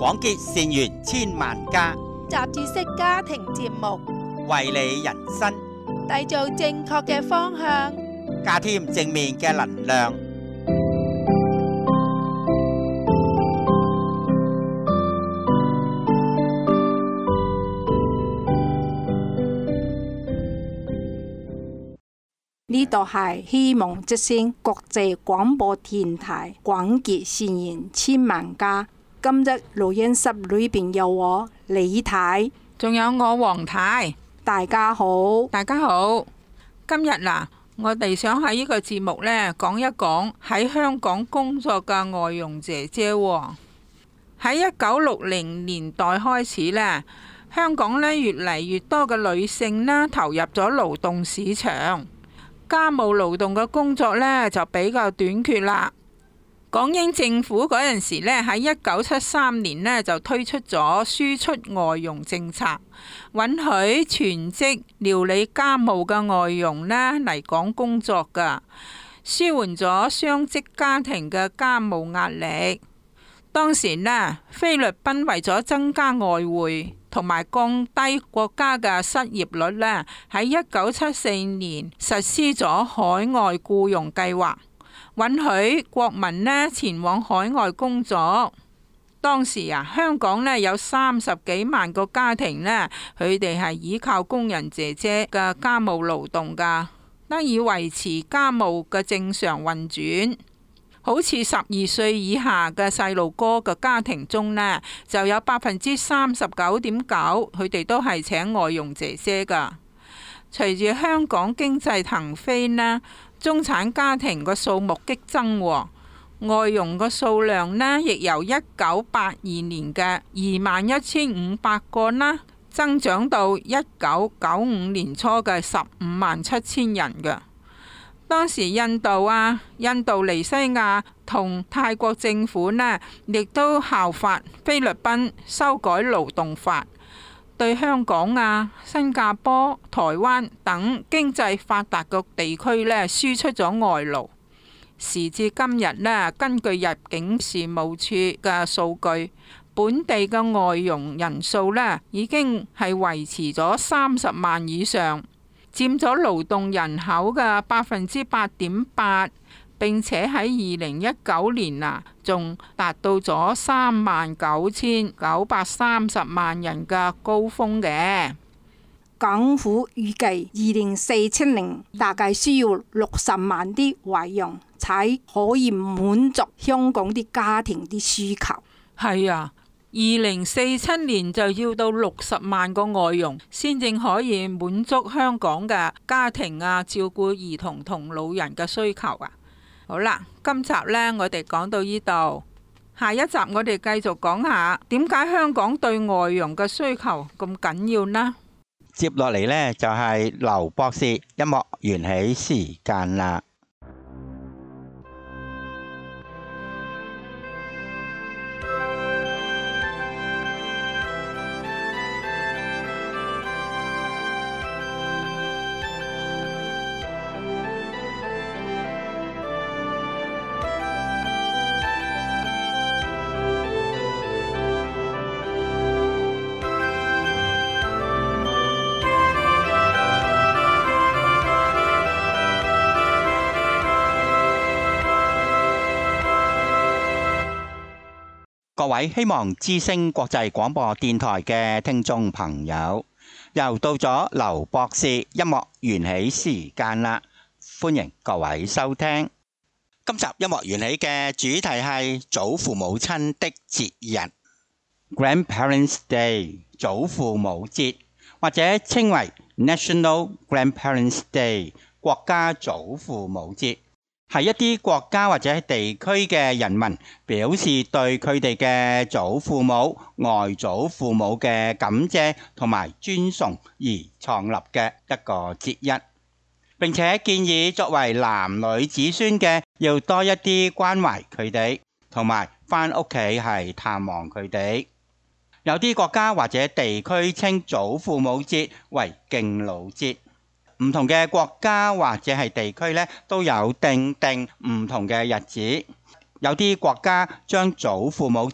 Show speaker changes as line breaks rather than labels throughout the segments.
廣結善緣千萬家，
雜誌式家庭節目，
為你人生
締造正確嘅方向，
加添正面嘅能量。
呢度係希望之聲國際廣播電台，廣結善緣千萬家。今日錄音室裏邊有我李太，
仲有我黃太。
大家好，
大家好。今日嗱，我哋想喺呢個節目呢講一講喺香港工作嘅外傭姐姐喎。喺1960年代開始呢，香港呢越嚟越多嘅女性呢投入咗勞動市場，家務勞動嘅工作呢就比較短缺啦。港英政府嗰陣時呢，喺1973年呢就推出咗輸出外傭政策，允許全職料理家務嘅外傭呢嚟港工作㗎，舒緩咗雙職家庭嘅家務壓力。當時呢，菲律賓為咗增加外匯同埋降低國家嘅失業率呢，喺1974年實施咗海外僱傭計劃，允許國民呢前往海外工作。當時香港呢有30幾萬個家庭呢，佢哋係依靠工人姐姐嘅家務勞動㗎，得以維持家務嘅正常運轉。好似12歲以下嘅細路哥嘅家庭中呢，就有39.9%佢哋都係請外傭姐姐㗎。隨住香港經濟騰飛呢，中產家庭嘅數目激增，外傭嘅數量呢亦由1982年嘅21,500個啦，增長到1995年初嘅157,000人嘅。當時印度尼西亞同泰國政府呢，亦都效法菲律賓修改勞動法，對香港新加坡、台灣等經濟發達嘅地區呢輸出咗外勞。時至今日呢，根據入境事務處嘅數據，本地嘅外傭人數呢已經係維持咗30萬以上，佔咗勞動人口嘅8.8%，並且喺2019年仲達到咗39,930萬人嘅高峰嘅。
港府預計2047年大概需要60萬啲外傭，才可以滿足香港啲家庭啲需求。
係2047年就要到60萬個外傭先至可以滿足香港嘅家庭照顧兒童同老人嘅需求。好啦，今集呢我哋講到呢度，下一集我哋繼續講下點解香港對外傭嘅需求咁緊要呢？
接落嚟呢，就係劉博士音樂緣起時間啦。各位希望之聲國際廣播電台嘅聽眾朋友，又到咗劉博士音樂緣起時間啦，歡迎各位收聽。今集音樂緣起嘅主題係祖父母親的節日 （Grandparents' Day）， 祖父母節，或者稱為 National Grandparents' Day， 國家祖父母節。係一啲國家或者地區嘅人民表示對佢哋嘅祖父母、外祖父母嘅感謝同埋尊崇而創立嘅一個節日，並且建議作為男女子孫嘅要多一啲關懷佢哋，同埋返屋企係探望佢哋。有啲國家或者地區稱祖父母節為敬老節。唔同嘅國家或者係地區呢，都有定唔同嘅日子。有啲國家將祖父母節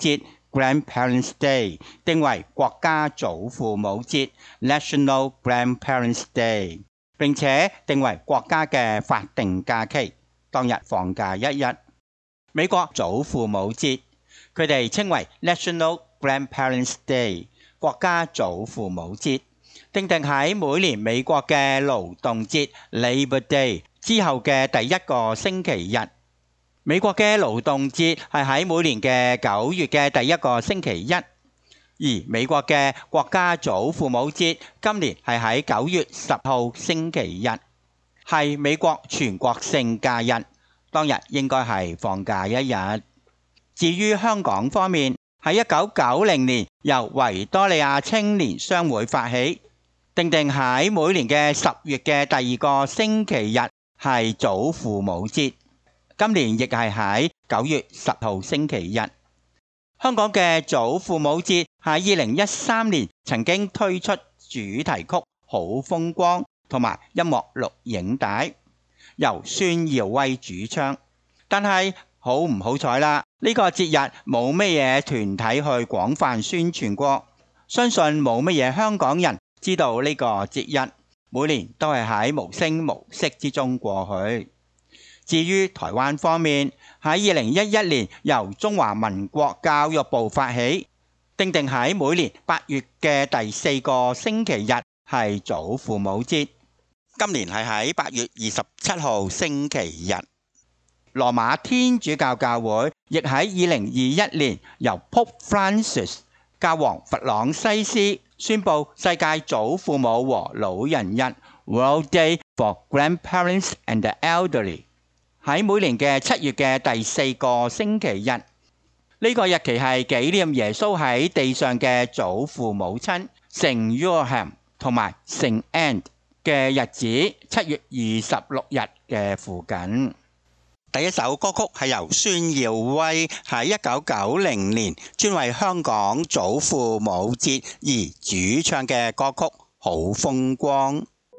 Grandparents' Day 定為國家祖父母節 National Grandparents' Day， 並且定為國家嘅法定假期，當日放假1日。美國祖父母節佢哋稱為 National Grandparents' Day， 國家祖父母節，定喺每年美國嘅勞動節 Labor Day 之後嘅第一個星期日。美國嘅勞動節係喺每年嘅9月嘅第一個星期一，而美國嘅國家祖父母節今年係喺9月10號星期日，係美國全國性假日，當日應該係放假1日。至於香港方面，喺1990年由維多利亞青年商會發起，定喺每年嘅10月嘅第2個星期日係祖父母節。今年亦係喺9月10號星期日。香港嘅祖父母節喺2013年曾經推出主題曲《好風光》同埋音樂錄影帶，由孫耀威主唱。但係好唔好彩啦，呢個節日冇乜嘢團體去廣泛宣傳過，相信冇乜嘢香港人知道呢個節日，每年都係喺無聲無息之中過去。至於台灣方面，喺2011年由中華民國教育部發起，定喺每年8月嘅第4個星期日係祖父母節。今年係喺8月27號星期日。羅馬天主教教會亦喺2021年由 Pope Francis 教皇弗朗西斯宣布世界祖父母和老人日 World Day for Grandparents and the Elderly，喺每年嘅7月嘅第4個星期日。呢個日期係紀念耶穌喺地上嘅祖父母親聖 Joachim 同埋聖 Anne 嘅日子，7月26日嘅附近。第一首歌曲係由孫耀威喺1990年專為香港祖父母節而主唱嘅歌曲《好風光》。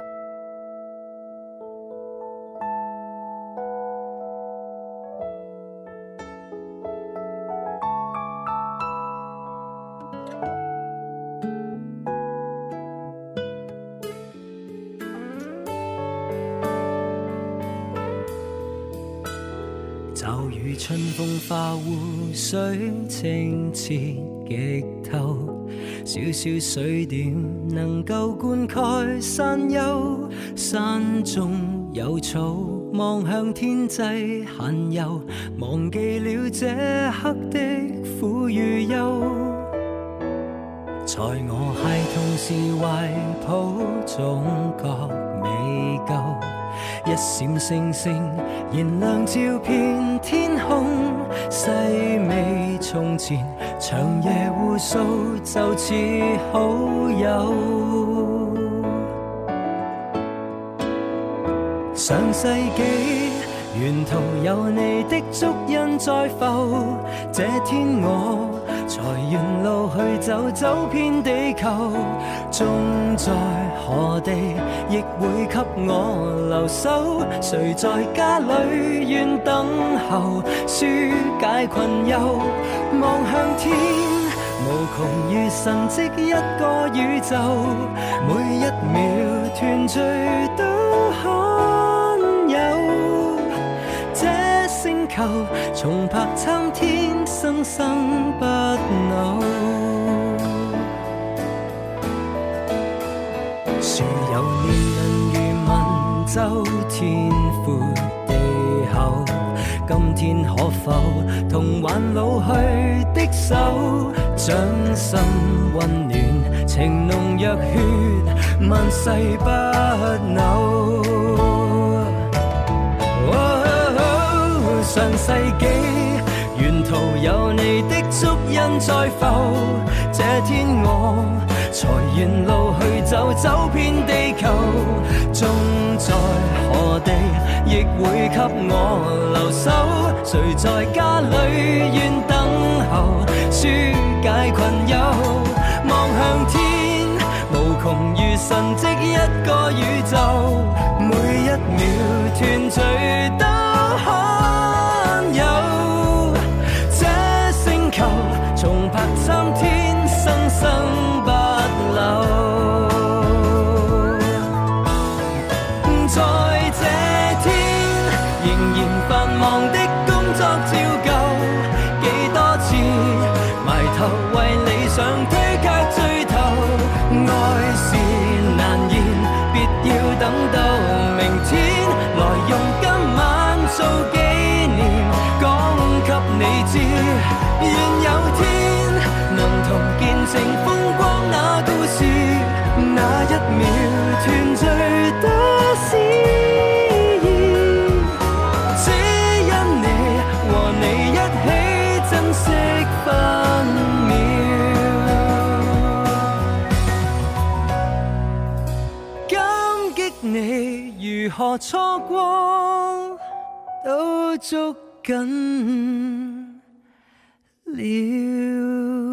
驟雨春風化湖水清澈極透，小小水點能夠灌溉山丘，山中有草，望向天際閒遊，忘記了這刻的苦與憂。在我孩童時懷抱總覺未夠，一閃星星燃亮照遍天空，細味從前長夜互訴就似好友。上世紀沿途有你的足印在浮，這天我才沿路去走，走遍地球，終在何地亦會給我留守。誰在家裏願等候，紓解困憂，望向天，無窮如神蹟一個宇宙，每一秒團聚都罕有。這星球從白參天，生生不朽。樹有年輪如文州，天闊地厚。今天可否同還老去的手，掌心溫暖，情濃若血，萬世不朽。上世紀沿途有你的足印在浮，這天我才沿路去走，走遍地球，終在何地亦會給我留守。誰在家裏願等候，紓解困憂，望向天，無窮如神蹟一個宇宙，每一秒團聚都罕有。這星球從白團聚多詩意，只因你和你一起珍惜分秒，感激你如何錯過都捉緊了。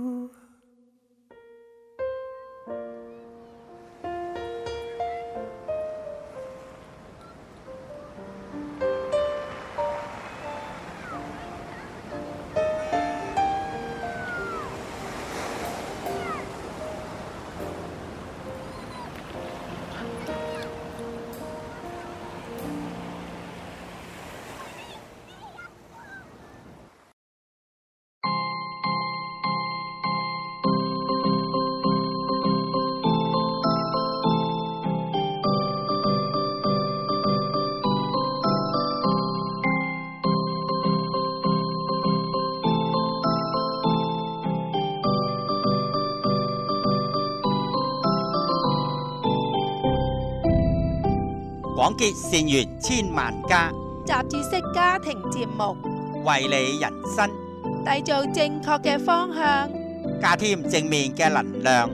廣結善緣千萬家，
雜誌式家庭節目，
為你人生
締造正確嘅方向，
加添正面嘅能量。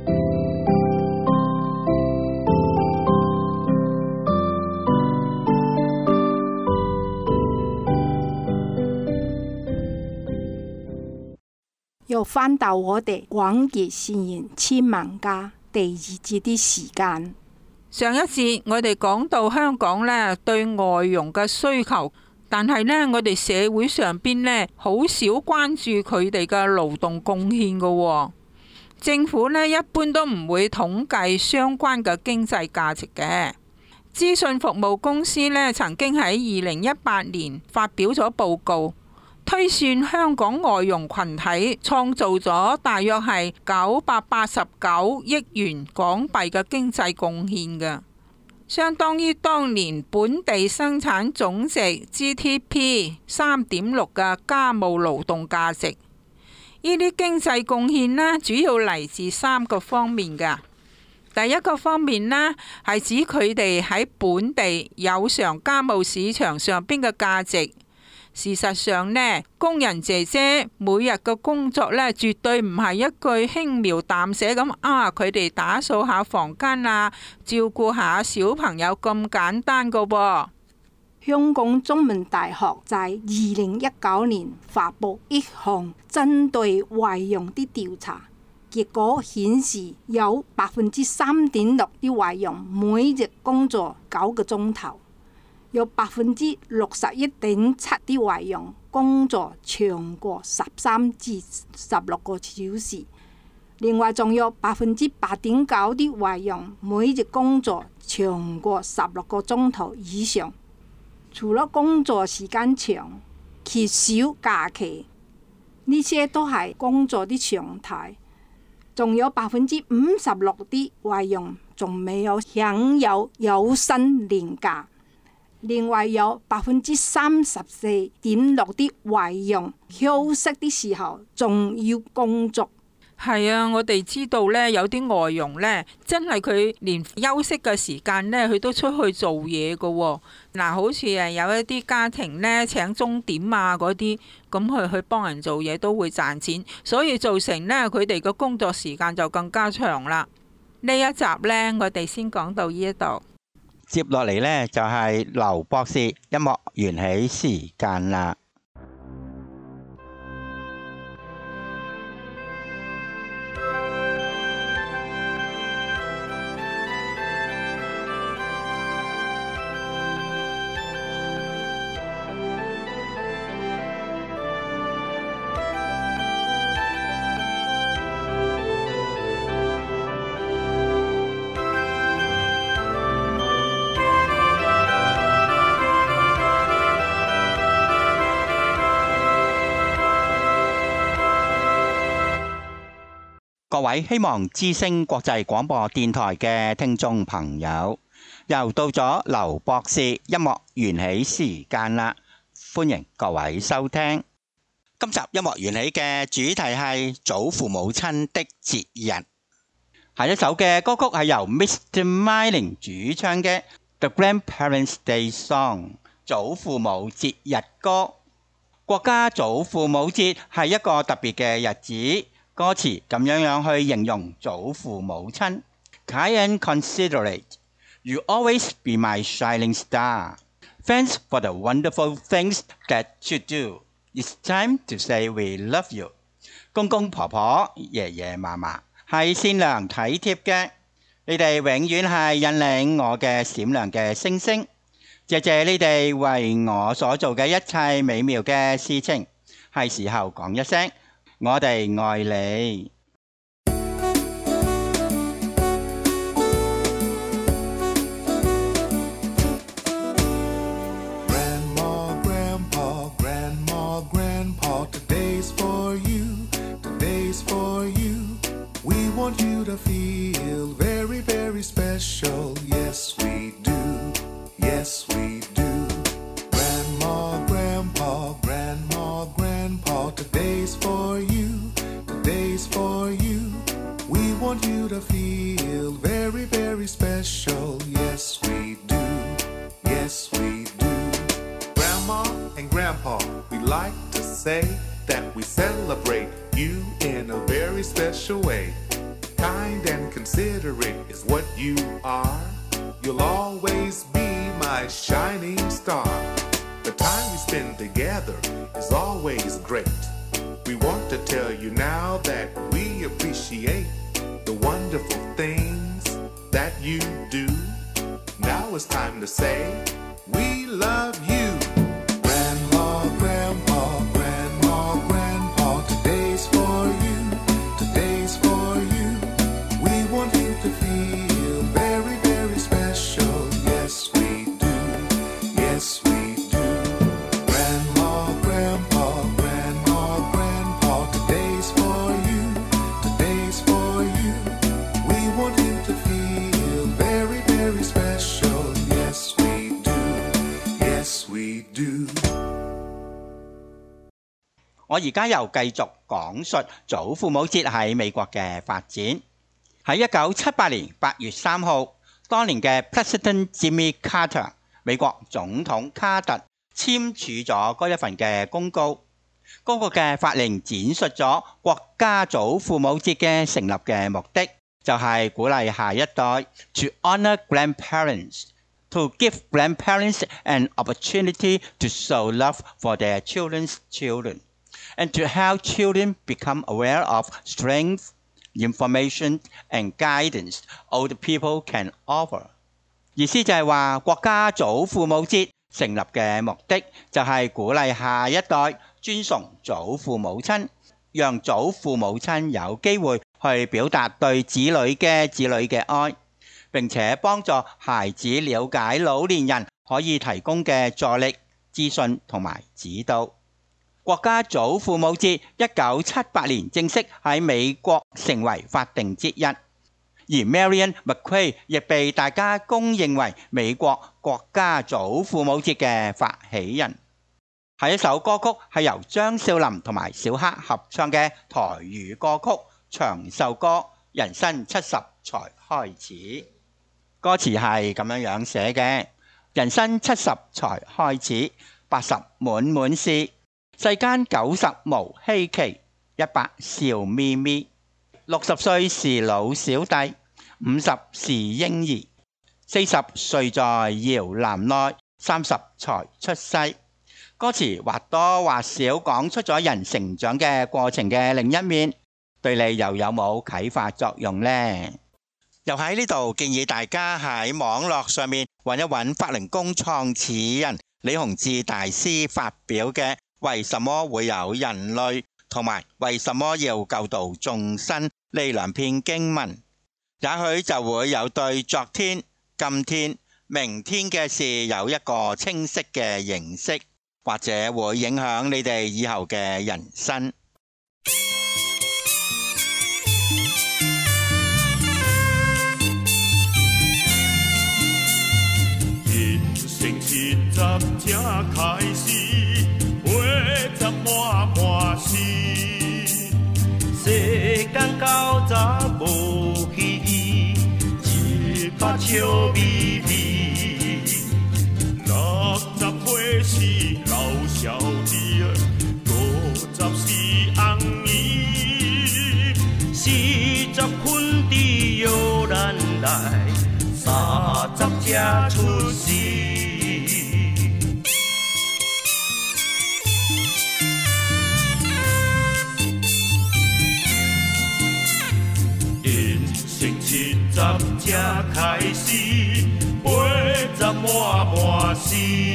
又翻到我哋廣結善緣千萬家第二節啲時間。
上一節我哋講到香港呢對外傭嘅需求，但係呢我哋社會上邊呢好少關注佢哋嘅勞動貢獻嘅。政府呢一般都唔會統計相關嘅經濟價值嘅。資訊服務公司呢曾經喺2018年發表咗報告，推算香港外傭群體創造咗大約係989億元港幣嘅經濟貢獻嘅，相當於當年本地生產總值 GDP 3.6嘅家務勞動價值。呢啲經濟貢獻呢，主要嚟自3個方面嘅。第一個方面呢，係指佢哋喺本地有償家務市場上邊嘅價值。事實上呢，工人姐姐每日嘅工作呢，絕對唔係一句輕描淡寫咁佢哋打掃下房間啊，照顧下小朋友咁簡單噶噃。
香港中文大學在2019年發布一項針對外傭的調查，結果顯示有3.6%啲外傭每日工作9個鐘頭。有61.7%啲外傭工作長過13至16個小時，另外仲有8.9%啲外傭每日工作長過16個鐘頭以上。除咗工作時間長、缺少假期，呢些都係工作啲常態。仲有56%啲外傭仲未有享有有薪年假。另外有34.6%啲外傭休息啲時候仲要工作。
係啊，我哋知道呢，有啲外傭呢，真係佢連休息嘅時間呢，佢都出去做嘢噶。嗱，好似有一啲家庭呢，請鐘點啊嗰啲，咁佢去幫人做嘢都會賺錢，所以造成呢，佢哋嘅工作時間就更加長啦。呢一集呢，我哋先講到呢一度。
接落嚟呢，就係劉博士音樂緣起時間啦。各位希望之聲國際廣播電台嘅聽眾朋友，又到咗劉博士音樂緣起時間啦，歡迎各位收聽。今集音樂緣起嘅主題係祖父母親的節日。 下一首嘅歌曲係由 Mr. Milling 主唱嘅 The Grandparents' Day Song 祖父母節日歌。國家祖父母節係一個特別嘅日子，歌詞咁樣去形容祖父母親。Kind and considerate, you always be my shining star. Thanks for the wonderful things that you do. It's time to say we love you. 公公婆婆、爺爺嫲嫲係善良體貼嘅，你哋永遠係引領我嘅閃亮嘅星星。謝謝你哋為我所做嘅一切美妙嘅事情，係時候講一聲，我哋愛你。
You to feel very, very special. Yes, we do. Yes, we do. Grandma, Grandpa, Grandma, Grandpa, today's for you. Today's for you. We want you to feel very, very special. Yes, we do. Yes, we do. Grandma and Grandpa, we like to say that we celebrate you in a very special way. Kind and considerate is what you are. You'll always be my shining star. The time we spend together is always great. We want to tell you now that we appreciate the wonderful things that you do. Now it's time to say we love you. Grandma, Grandpa, Grandma, Grandpa, today's for you. Today's for you. We want you to feel very, very special. Yes, we do. Yes, we do. Grandma, Grandpa, Grandma, Grandpa, today's for you. Today's for you. We want you to feel very, very special. Yes, we do. Yes, we do.
我而家又繼續講述祖父母節喺美國嘅發展。喺1978年8月3號，當年嘅 President Jimmy Carter 美國總統卡特簽署咗嗰一份嘅公告。嗰個嘅法令展述咗國家祖父母節嘅成立嘅目的，就係鼓勵下一代 to honor grandparents, to give grandparents an opportunity to show love for their children's children, and to help children become aware of strength, information and guidance old people can offer。 意思就係話國家祖父母節成立嘅目的就係鼓勵下一代尊崇祖父母親，讓祖父母親有機會去表達對子女嘅愛，並且幫助孩子了解老年人可以提供嘅助力、資訊同埋指導。國家祖父母節1978年正式喺美國成為法定節日，而 Marion McQuay 亦被大家公認為美國國家祖父母節嘅發起人。下一首歌曲係由張少林同埋小黑合唱嘅台語歌曲《長壽歌》，人生70才開始。歌詞係咁樣寫嘅：人生70才開始，80滿滿是。世間90無稀奇，100笑咪咪，60歲是老小弟，50是嬰兒，40睡在搖籃內，30才出世。歌詞或多或少講出咗人成長嘅過程嘅另一面，對你又有冇啟發作用呢？又喺呢度建議大家喺網絡上面揾一揾法輪功創始人李洪志大師發表嘅為什麼會有人類同埋為什麼要救度眾生呢兩篇經文，也許就會有對昨天、今天、明天嘅事有一個清晰嘅認識，或者會影響你哋以後嘅人生。
人生70才開始80滿滿是，世間90無稀奇笑眯眯。60岁是老小弟，50是红姨，40困地摇篮来，30才出世。才开始，80满死，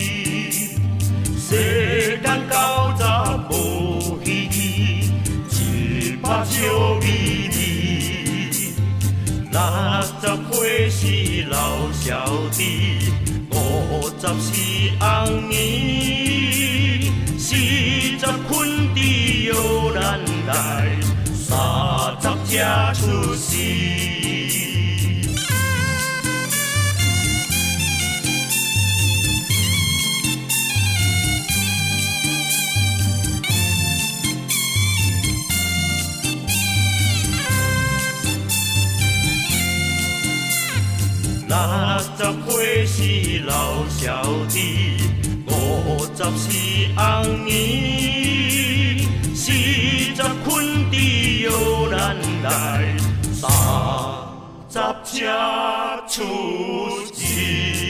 世间90无稀奇，100笑眯眯。60岁是老小弟，50是红姨，40困地摇篮来，30才出世。60岁是老小弟，50是红姨，40困地摇篮来，30才出世。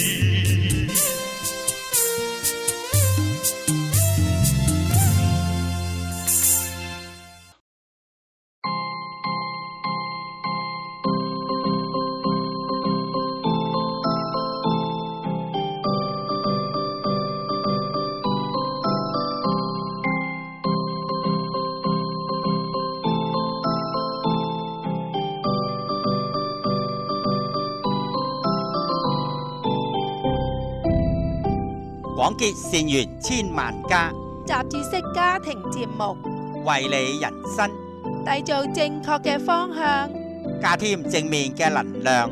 廣結善緣千萬家，
雜誌式家庭節目，
為你人生
締造正確嘅方向。
加添正面嘅能量。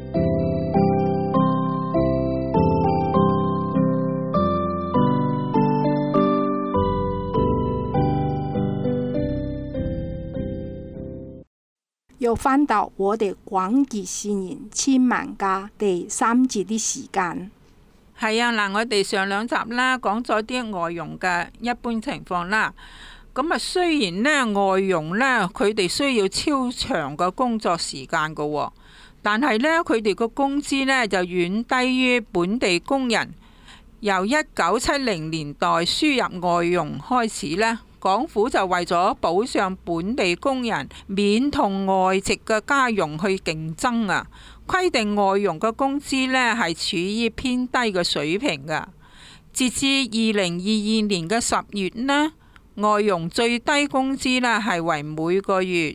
又翻到我哋廣結善緣千萬家第3節啲時間。
係啊，嗱，我哋上2集啦，講咗啲外傭嘅一般情況啦。咁啊，雖然呢外傭呢，佢哋需要超長嘅工作時間噶，但係呢，佢哋個工資呢就遠低於本地工人。由1970年代輸入外傭開始呢，港府就為咗保障本地工人免同外籍嘅家傭去競爭啊，規定外傭嘅工資呢係處於偏低嘅水平噶。截至2022年嘅10月呢，外傭最低工資呢係為每個月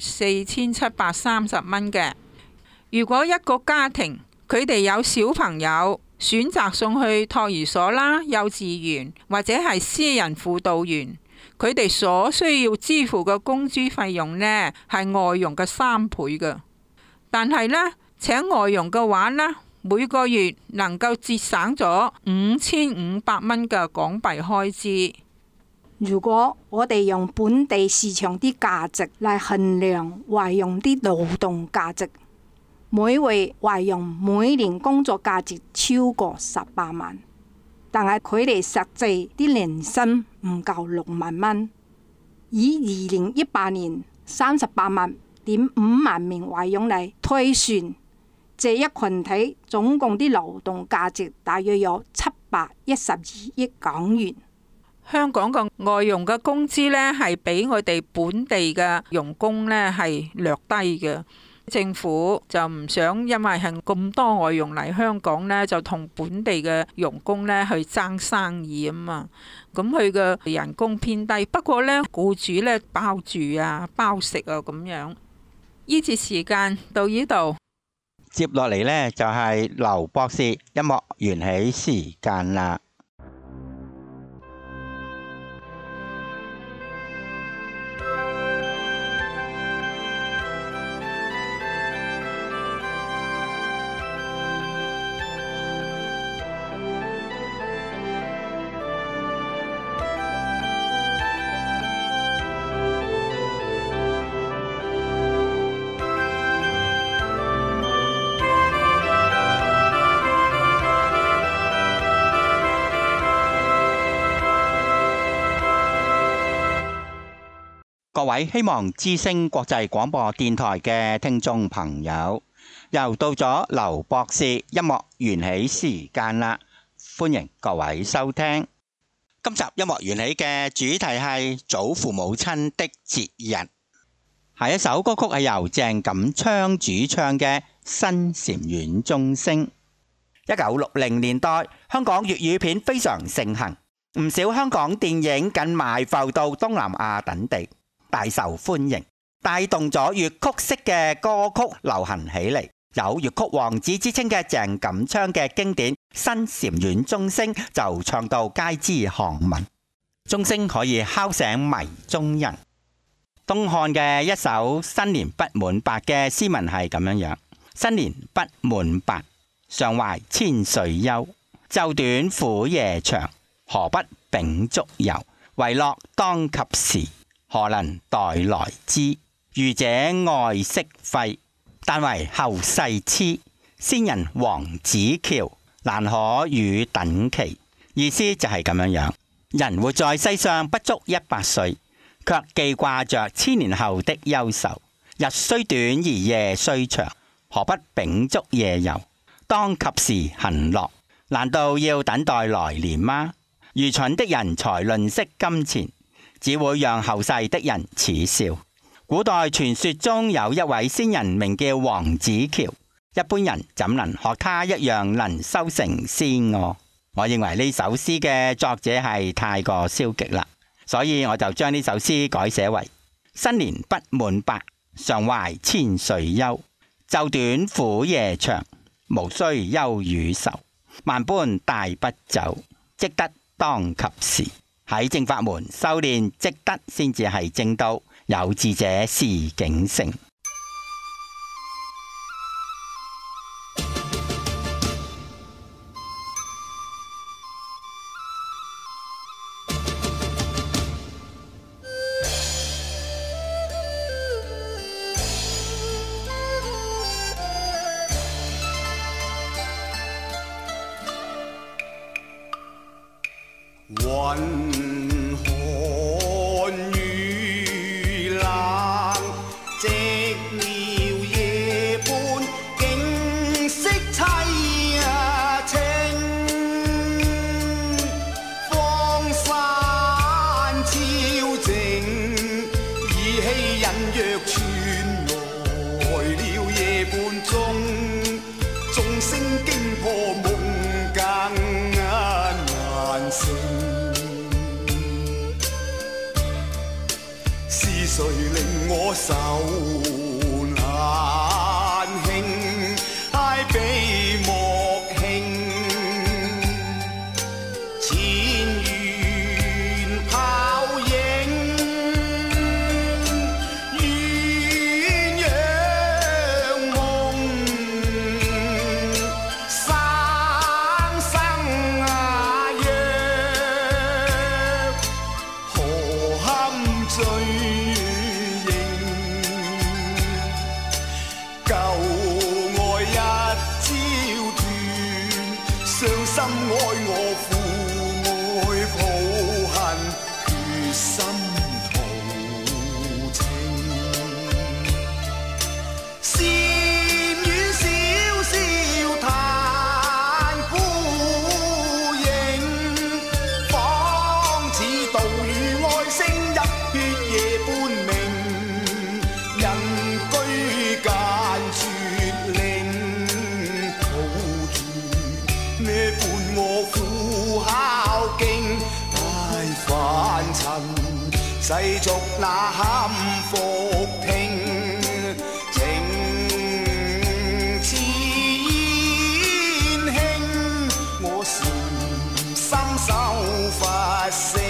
4730蚊嘅。如果一個家庭佢哋有小朋友，選擇送去托兒所啦、幼稚園或者係私人輔導員，佢哋所需要支付嘅工資費用呢係外傭嘅3倍嘅。但係呢，請外傭嘅話呢，每個月能夠節省咗5500蚊嘅港幣開支。
如果我哋用本地市場啲價值嚟衡量外傭啲勞動價值，每位外傭每年工作價值超過18萬，但係佢哋實際啲年薪唔夠6萬蚊。以2018年38.5萬名外傭嚟推算，這一群體總共啲勞動價值大約有712億港元。
香港嘅外傭嘅工資呢係比我哋本地嘅傭工呢係略低嘅。政府就唔想因為係咁多外傭嚟香港呢，就同本地嘅傭工呢去爭生意啊嘛。咁佢嘅人工偏低，不過呢，僱主呢包住啊、包食啊咁樣。呢節時間到呢度，
接落嚟呢，就係劉博士音樂緣起時間啦。 各位希望之聲國際廣播電台嘅聽眾朋友，又到咗劉博士音樂緣起時間啦，歡迎各位收聽。今集音樂緣起嘅主題係祖父母親的節日，下一首歌曲係由鄭錦昌主唱嘅《新禪院鐘聲》。1960年代，香港粵語片非常盛行，唔少香港電影更賣埠到東南亞等地，大受歡迎，帶動咗粵曲式嘅歌曲流行起嚟。有粵曲王子之稱嘅鄭錦昌嘅經典《新禪院鐘聲》就唱到街知巷聞，鐘聲可以敲醒迷中人。東漢嘅一首新年不滿白嘅詩文係咁樣樣：新年不滿白，常懷千歲憂。晝短苦夜長，何不秉燭遊？為樂當及時，何能待來之？愚者愛惜費，但為後世痴。先人黃子喬，難可與等期。意思就係咁樣樣，人活在世上不足100歲，卻記掛着千年後的憂愁。日雖短而夜雖長，何不秉燭夜遊？當及時行樂，難道要等待來年嗎？愚蠢的人才吝嗇金錢，只會讓後世的人恥笑。古代傳說中有一位仙人名叫黃子喬，一般人怎能學他一樣能修成仙我？我認為呢首詩嘅作者係太過消極啦，所以我就將呢首詩改寫為：新年不滿白，常懷千歲憂。晝短苦夜長，無須憂與愁。萬般帶不走，積德當及時。喺正法門修煉積德先至係正道，有志者事竟成。
雲寒雨冷，寂寥夜半，景色凄清。荒山超靜，意氣隱約傳來了夜半鐘，鐘聲驚破夢更難成。是誰令我手難興，挨比莫興。前緣泡影，鴛鴦夢，生生約，何堪醉？傷心愛我父愛抱恨，決心圖情。禪院小小嘆孤影，仿似道與愛聲一血夜半明。人居間絕令，呢伴我苦孝徑，唉凡塵世俗那堪復聽，情似煙興，我禪心修法性。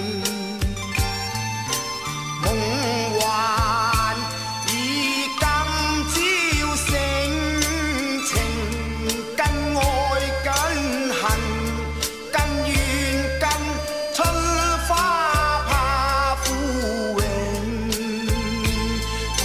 夢幻已今朝醒，情更愛更恨，更怨更春花怕枯榮。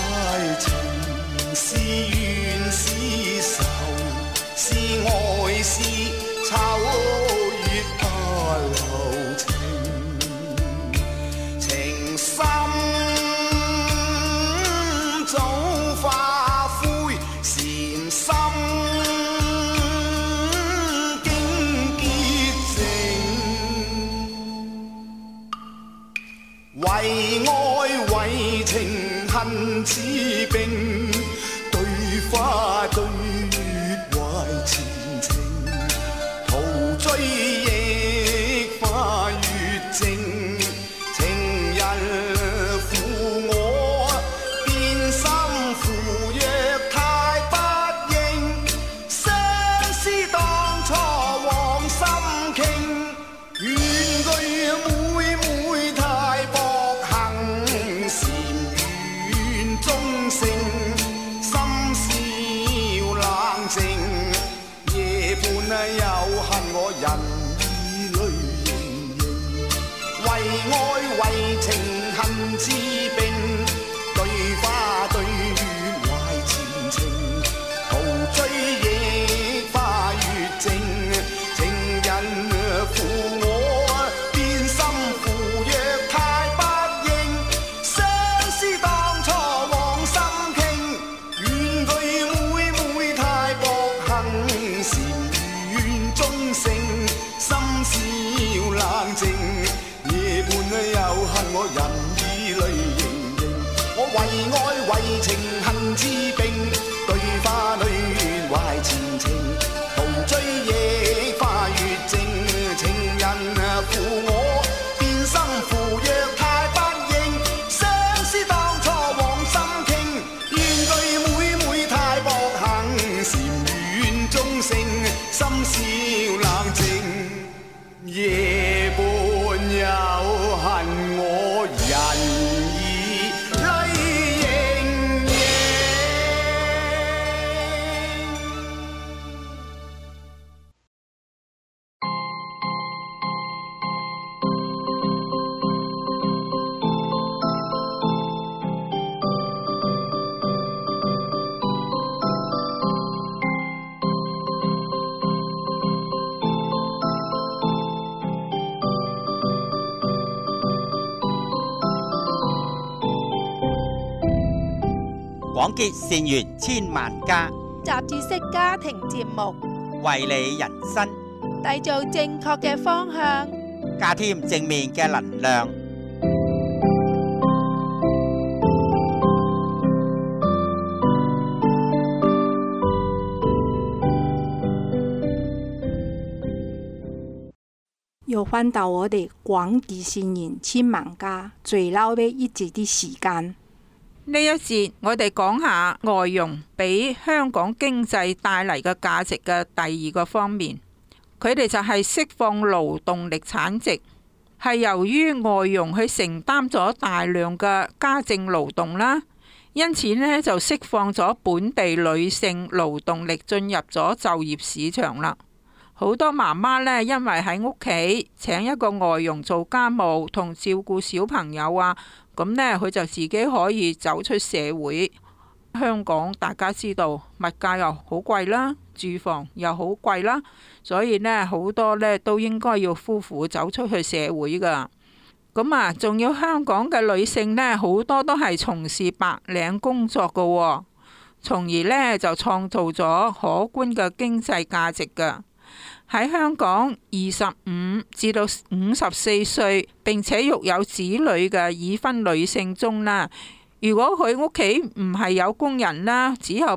為愛為情恨似冰，對花對月懷前程，陶醉亦花月靜，情人負我變心負若太不應，相思當初往心傾，怨佢妹妹太薄幸，禪院中性，心笑冷靜，夜半又恨我人意淚盈盈，為愛為情恨似冰，對花對月懷前程，陶醉亦花月靜，情人負我變心負若太不應，相思當初往心傾，怨佢妹妹太薄幸，禪院中性，心笑冷靜，夜半又恨我人意淚盈盈，我為愛為情恨似冰，對花對月懷前程，陶醉亦花月靜，情人負我變心負若太不應，相思當初往心傾，怨佢妹妹太薄幸，禪院中性，心笑冷靜，夜半又恨我人意淚盈盈。
廣結善緣千萬家，
雜誌式家庭節目，
為你人生
締造正確嘅方向。
加添正面嘅能量。
又翻到我哋廣結善緣千萬家最嬲嘅一節啲時間。
呢一節我哋講下外傭俾香港經濟帶嚟嘅價值嘅第二個方面，佢哋就係釋放勞動力產值，係由於外傭去承擔咗大量嘅家政勞動啦，因此呢就釋放咗本地女性勞動力進入咗就業市場啦。好多媽媽呢，因為喺屋企請一個外傭做家務同照顧小朋友啊，咁呢佢就自己可以走出社會。香港大家知道物價又好貴啦，住房又好貴啦，所以呢好多呢都應該要夫婦走出去社會㗎。咁啊，仲要香港嘅女性呢，好多都係從事白領工作㗎喎，從而呢就創造咗可觀嘅經濟價值㗎。喺香港25至到54歲並且育有子女嘅已婚女性中啦，如果佢屋企唔係有工人啦，只有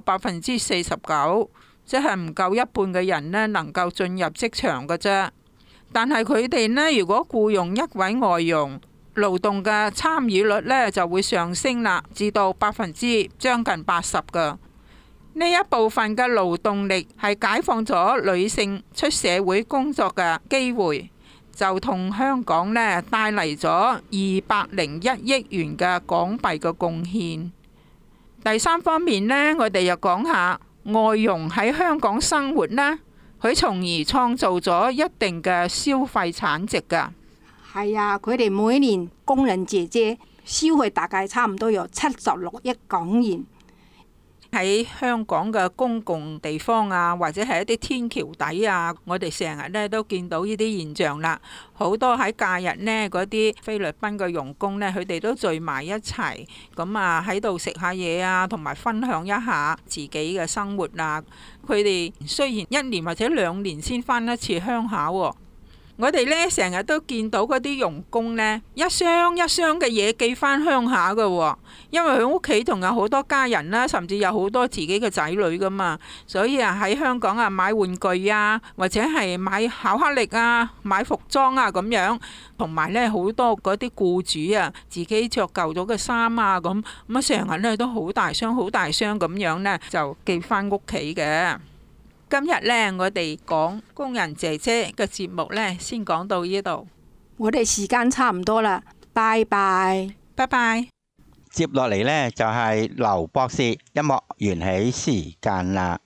49%，即係唔夠一半嘅人呢能夠進入職場嘅啫。但係佢哋呢，如果僱用一位外傭，勞動嘅參與率呢就會上升啦，至到將近80%㗎。呢一部分嘅勞動力係解放咗女性出社會工作嘅機會，就同香港呢帶嚟咗201億元嘅港幣嘅貢獻。第三方面呢，我哋又講下外傭喺香港生活呢，佢從而創造咗一定嘅消費產值㗎。
係啊，佢哋每年工人姐姐消費大概差唔多有76億港元。
喺香港嘅公共地方啊，或者係一啲天橋底啊，我哋成日咧都見到呢啲現象啦。好多喺假日呢，嗰啲菲律賓嘅傭工呢，佢哋都聚埋一齊，咁啊喺度食下嘢啊，同埋分享一下自己嘅生活啊。佢哋雖然1年或者2年先返一次鄉下喎， 我哋呢成日都見到嗰啲傭工呢，一箱一箱嘅嘢寄返鄉下㗎喎，因為佢屋企仲有好多家人啦，甚至有好多自己嘅仔女噶嘛，所以啊喺香港啊買玩具啊，或者係買巧克力啊、買服裝啊咁樣，同埋呢好多嗰啲僱主啊自己着舊咗嘅衫啊咁啊，成日呢都好大箱好大箱咁樣呢，就寄返屋企嘅。今日呢，我哋講工人姐姐嘅節目呢，先講到呢度。
我哋時間差唔多啦，拜拜，
拜拜。
接落嚟呢，就係劉博士音樂緣起時間啦。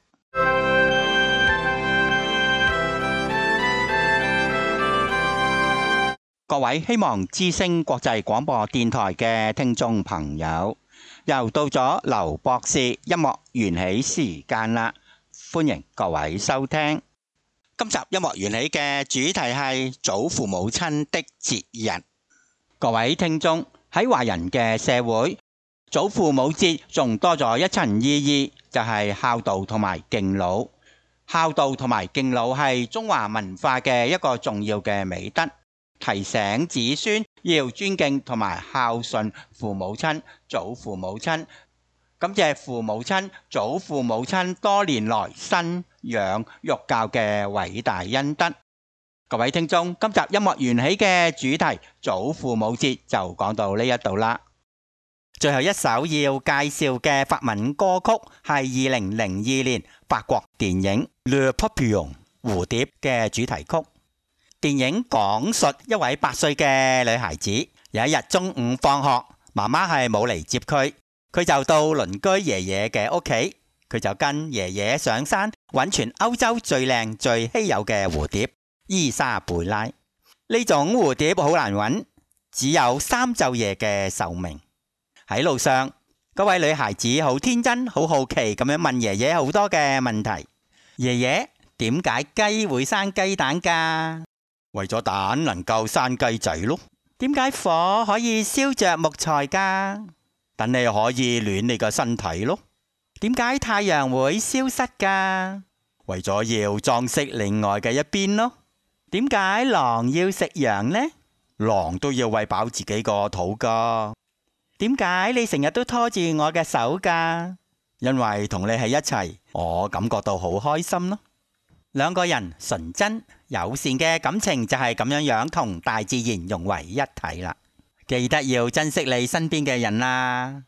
各位希望之聲國際廣播電台嘅聽眾朋友，又到咗劉博士音樂緣起時間啦。歡迎各位收聽。今集音樂緣起嘅主題係祖父母親的節日。各位聽眾，喺華人嘅社會，祖父母節仲多咗一層意義，就係孝道同埋敬老。孝道同埋敬老係中華文化嘅一個重要嘅美德，提醒子孫要尊敬同埋孝順父母親、祖父母親。感謝父母親、祖父母親多年來生養育教嘅偉大恩德。各位聽眾，今集音樂緣起嘅主題祖父母節就講到呢一度啦。最後一首要介紹嘅法文歌曲係2002年法國電影《Le Papillon》蝴蝶嘅主題曲。電影講述一位8歲嘅女孩子，有一日中午放學，媽媽係冇嚟接佢。佢就到鄰居爺爺嘅屋企，佢就跟爺爺上山揾全歐洲最靚最稀有嘅蝴蝶伊莎貝拉。呢種蝴蝶好難揾，只有3晝夜嘅壽命。喺路上，嗰位女孩子好天真好好奇咁樣問爺爺好多嘅問題。爺爺，點解雞會生雞蛋㗎？為咗蛋能夠生雞仔咯。點解火可以燒着木材㗎？等你可以暖你個身體咯。點解太陽會消失㗎？為咗要裝飾另外嘅一邊咯。點解狼要食羊呢？狼都要餵飽自己個肚㗎。點解你成日都拖住我嘅手㗎？因為同你喺一齊，我感覺到好開心咯。兩個人純真友善嘅感情就係咁樣同大自然融為一體啦。記得要珍惜你身邊嘅人啦。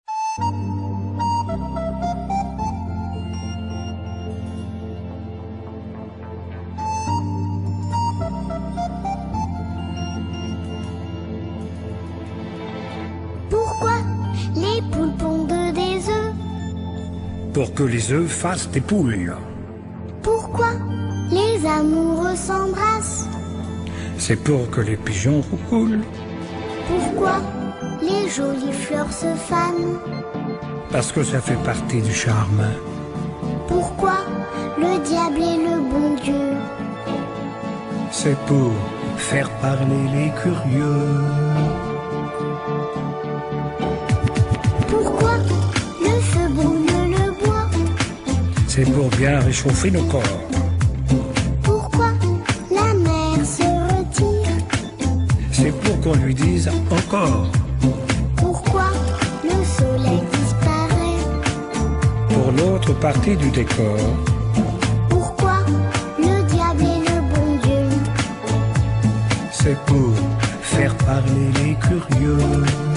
Pourquoi les poules pondent des œufs?
Pour que les œufs fassent des poules.
Pourquoi les amoureux s'embrassent?
C'est pour que les pigeons roulent.
Pourquoi les jolies fleurs se fanent?
Parce que ça fait partie du charme.
Pourquoi le diable est le bon Dieu?
C'est pour faire parler les curieux.
Pourquoi le feu brûle le bois?
C'est pour bien réchauffer nos corps.
Pourquoi la mer se retire?
C'est pour qu'on lui dise encore.
Pourquoi le soleil disparaît?
Pour l'autre partie du décor.
Pourquoi le diable est le bon Dieu?
C'est pour faire parler les curieux.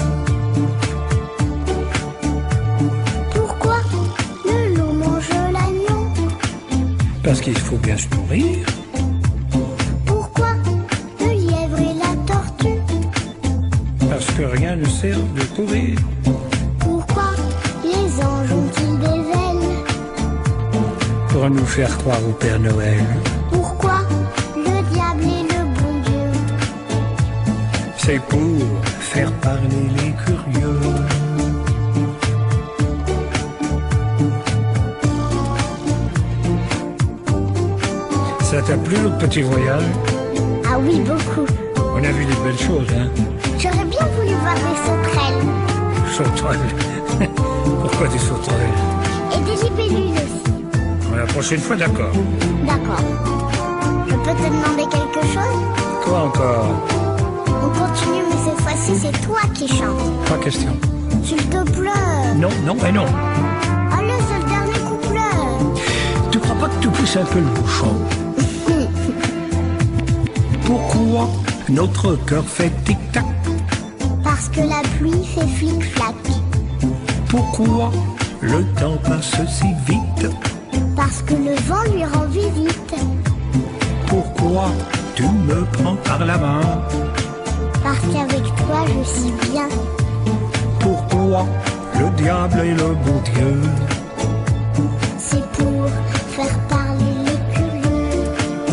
Pourquoi le loup mange l'agneau?
Parce qu'il faut bien se nourrir.
Pourquoi le lièvre et la tortue?
Parce que rien ne sert de courir.
Pourquoi les anges ont-ils des ailes?
Pour nous faire croire au Père Noël.
Pourquoi le diable est le bon Dieu?
C'est pour faire parler les curieux. Ça t'a plu notre petit voyage?
Ah oui, beaucoup.
On a vu des belles choses, hein?
J'aurais bien voulu voir des sauterelles.
Sauterelles. Pourquoi des sauterelles?
Et des libellules aussi.
La prochaine fois, d'accord.
D'accord. Je peux te demander quelque chose? qui chante.
Pas question.
S'il te plaît.
Non, non et non.
Allez, c'est le dernier couplet.
Tu crois pas que tu pousses un peu le bouchon? Pourquoi notre cœur fait tic-tac?
Parce que la pluie fait flic-flac.
Pourquoi le temps passe si vite?
Parce que le vent lui rend visite.
Pourquoi tu me prends par la main?
Parce qu'avec toi je suis bien.
Pourquoi le diable est le bon Dieu?
C'est pour faire parler les curieux.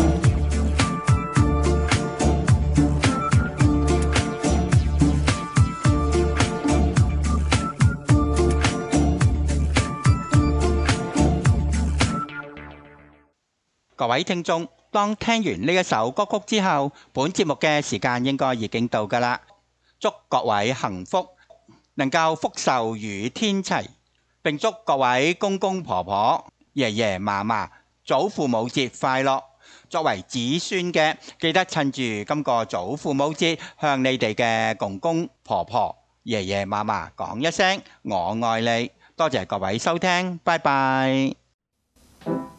各位聽眾，當聽完呢一首歌曲之後，本節目嘅時間應該已經到㗎啦。祝各位幸福，能夠福壽與天齊，並祝各位公公婆婆、爺爺嫲嫲祖父母節快樂。作為子孫嘅，記得趁住今個祖父母節，向你哋嘅公公婆婆、爺爺嫲嫲講一聲我愛你。多謝各位收聽，拜拜。